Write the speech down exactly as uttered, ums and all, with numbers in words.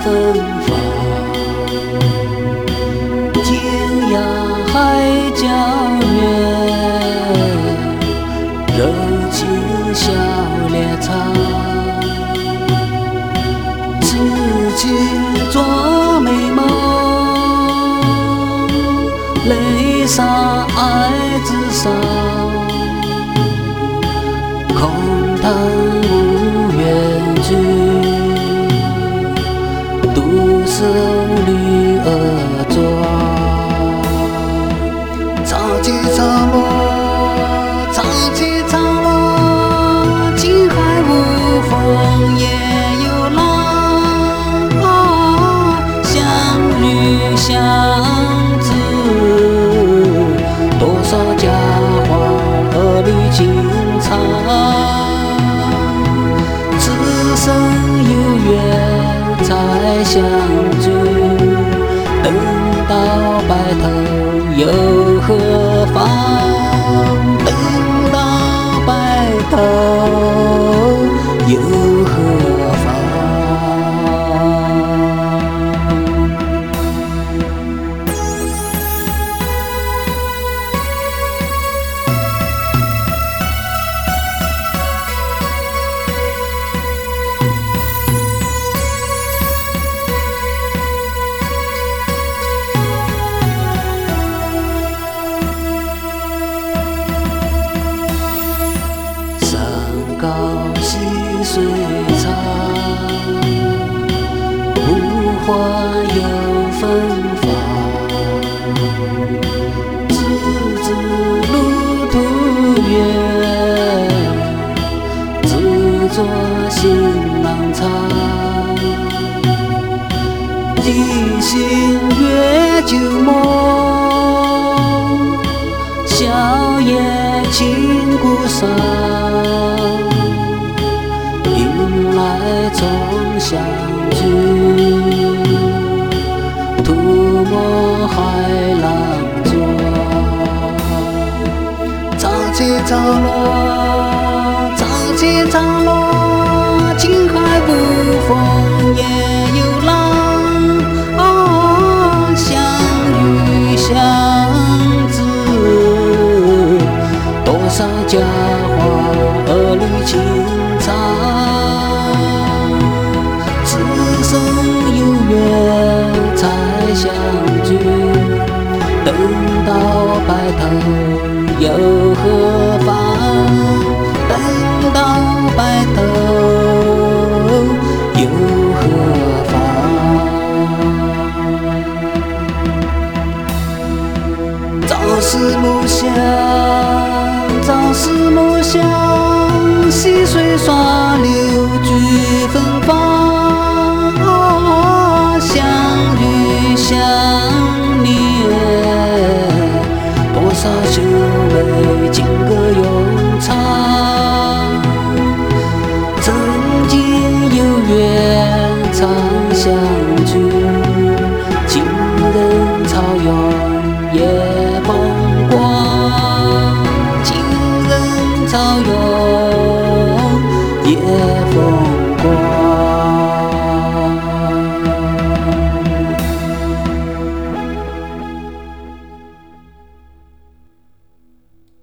芬芳，天涯海角远，柔情笑脸长。痴情做美梦，泪洒爱之上。空谈无缘聚，独守绿萼庄。潮起潮落，潮起潮落，情海无风也有浪。啊，相遇相知，多少佳话儿女情长。此生有缘才相聚，等到白头又何妨？等到白头又何妨？高溪水长，无花有芬芳。直至路途远，自作行囊长。一心月旧梦，笑靥情故伤。来终相聚，涂抹海浪中。潮起潮落，潮起潮落，情海无风也有浪。啊，相遇相知，多少佳话儿女情长。才相聚，等到白头又何妨？等到白头又何妨？朝思暮想，朝思暮想，细水长流聚芬芳。相念，多少秀美情歌咏唱。曾经有缘常相聚，情人草原也。